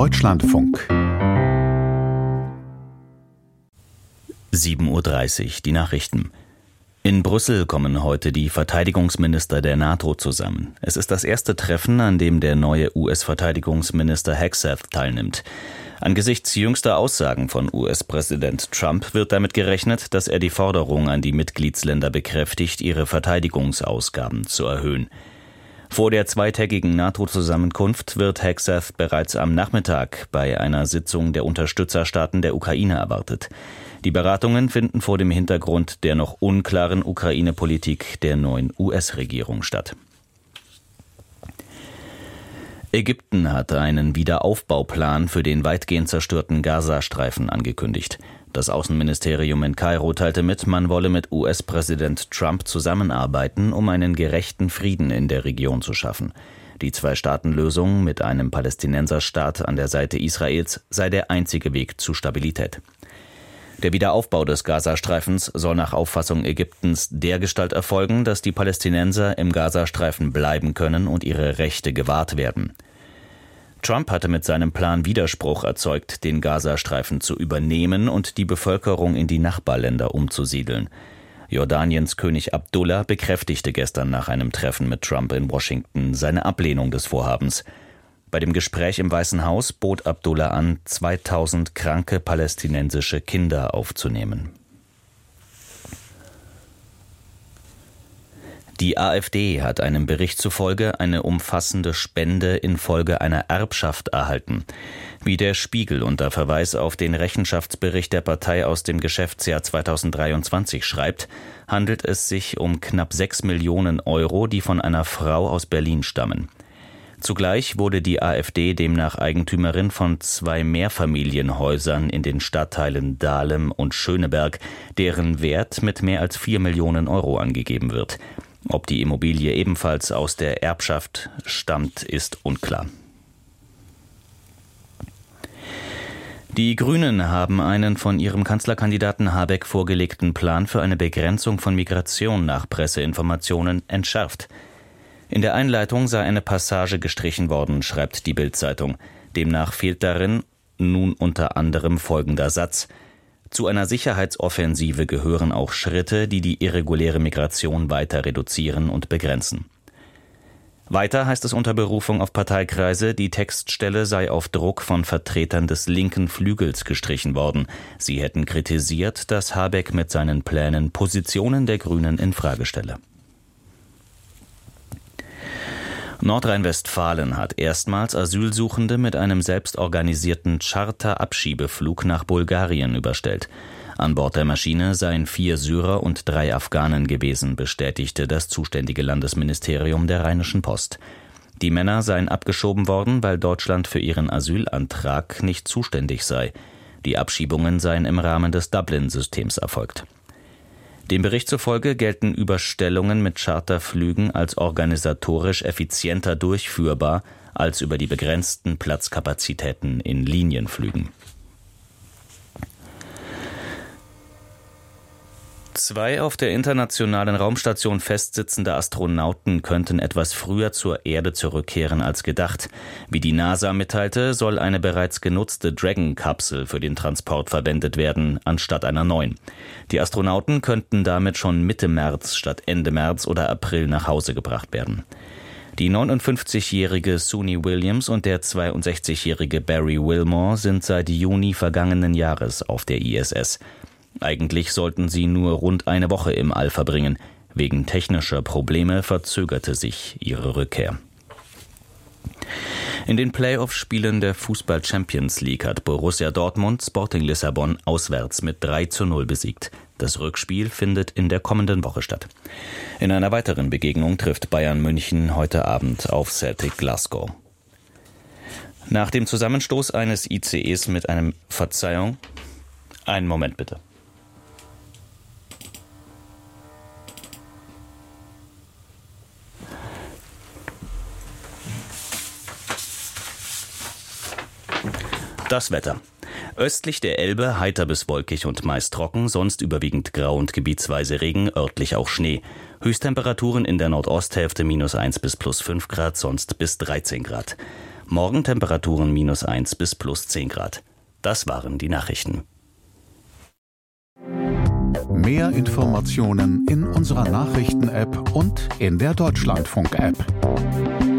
Deutschlandfunk 7:30 Uhr, die Nachrichten. In Brüssel kommen heute die Verteidigungsminister der NATO zusammen. Es ist das erste Treffen, an dem der neue US-Verteidigungsminister Hegseth teilnimmt. Angesichts jüngster Aussagen von US-Präsident Trump wird damit gerechnet, dass er die Forderung an die Mitgliedsländer bekräftigt, ihre Verteidigungsausgaben zu erhöhen. Vor der zweitägigen NATO-Zusammenkunft wird Hegseth bereits am Nachmittag bei einer Sitzung der Unterstützerstaaten der Ukraine erwartet. Die Beratungen finden vor dem Hintergrund der noch unklaren Ukraine-Politik der neuen US-Regierung statt. Ägypten hat einen Wiederaufbauplan für den weitgehend zerstörten Gazastreifen angekündigt. Das Außenministerium in Kairo teilte mit, man wolle mit US-Präsident Trump zusammenarbeiten, um einen gerechten Frieden in der Region zu schaffen. Die Zwei-Staaten-Lösung mit einem Palästinenserstaat an der Seite Israels sei der einzige Weg zu Stabilität. Der Wiederaufbau des Gazastreifens soll nach Auffassung Ägyptens dergestalt erfolgen, dass die Palästinenser im Gazastreifen bleiben können und ihre Rechte gewahrt werden. Trump hatte mit seinem Plan Widerspruch erzeugt, den Gazastreifen zu übernehmen und die Bevölkerung in die Nachbarländer umzusiedeln. Jordaniens König Abdullah bekräftigte gestern nach einem Treffen mit Trump in Washington seine Ablehnung des Vorhabens. Bei dem Gespräch im Weißen Haus bot Abdullah an, 2000 kranke palästinensische Kinder aufzunehmen. Die AfD hat einem Bericht zufolge eine umfassende Spende infolge einer Erbschaft erhalten. Wie der Spiegel unter Verweis auf den Rechenschaftsbericht der Partei aus dem Geschäftsjahr 2023 schreibt, handelt es sich um knapp 6 Millionen Euro, die von einer Frau aus Berlin stammen. Zugleich wurde die AfD demnach Eigentümerin von 2 Mehrfamilienhäusern in den Stadtteilen Dahlem und Schöneberg, deren Wert mit mehr als 4 Millionen Euro angegeben wird. Ob die Immobilie ebenfalls aus der Erbschaft stammt, ist unklar. Die Grünen haben einen von ihrem Kanzlerkandidaten Habeck vorgelegten Plan für eine Begrenzung von Migration nach Presseinformationen entschärft. In der Einleitung sei eine Passage gestrichen worden, schreibt die Bild-Zeitung. Demnach fehlt darin nun unter anderem folgender Satz: Zu einer Sicherheitsoffensive gehören auch Schritte, die die irreguläre Migration weiter reduzieren und begrenzen. Weiter heißt es unter Berufung auf Parteikreise, die Textstelle sei auf Druck von Vertretern des linken Flügels gestrichen worden. Sie hätten kritisiert, dass Habeck mit seinen Plänen Positionen der Grünen in Frage stelle. Nordrhein-Westfalen hat erstmals Asylsuchende mit einem selbstorganisierten Charter-Abschiebeflug nach Bulgarien überstellt. An Bord der Maschine seien 4 Syrer und 3 Afghanen gewesen, bestätigte das zuständige Landesministerium der Rheinischen Post. Die Männer seien abgeschoben worden, weil Deutschland für ihren Asylantrag nicht zuständig sei. Die Abschiebungen seien im Rahmen des Dublin-Systems erfolgt. Dem Bericht zufolge gelten Überstellungen mit Charterflügen als organisatorisch effizienter durchführbar als über die begrenzten Platzkapazitäten in Linienflügen. 2 auf der internationalen Raumstation festsitzende Astronauten könnten etwas früher zur Erde zurückkehren als gedacht. Wie die NASA mitteilte, soll eine bereits genutzte Dragon-Kapsel für den Transport verwendet werden, anstatt einer neuen. Die Astronauten könnten damit schon Mitte März statt Ende März oder April nach Hause gebracht werden. Die 59-jährige Suni Williams und der 62-jährige Barry Wilmore sind seit Juni vergangenen Jahres auf der ISS. Eigentlich sollten sie nur rund eine Woche im All verbringen. Wegen technischer Probleme verzögerte sich ihre Rückkehr. In den Playoff-Spielen der Fußball-Champions League hat Borussia Dortmund Sporting Lissabon auswärts mit 3:0 besiegt. Das Rückspiel findet in der kommenden Woche statt. In einer weiteren Begegnung trifft Bayern München heute Abend auf Celtic Glasgow. Nach dem Zusammenstoß eines ICEs mit einem Einen Moment bitte. Das Wetter. Östlich der Elbe heiter bis wolkig und meist trocken, sonst überwiegend grau und gebietsweise Regen, örtlich auch Schnee. Höchsttemperaturen in der Nordosthälfte -1 bis +5 Grad, sonst bis 13 Grad. Morgen Temperaturen -1 bis +10 Grad. Das waren die Nachrichten. Mehr Informationen in unserer Nachrichten-App und in der Deutschlandfunk-App.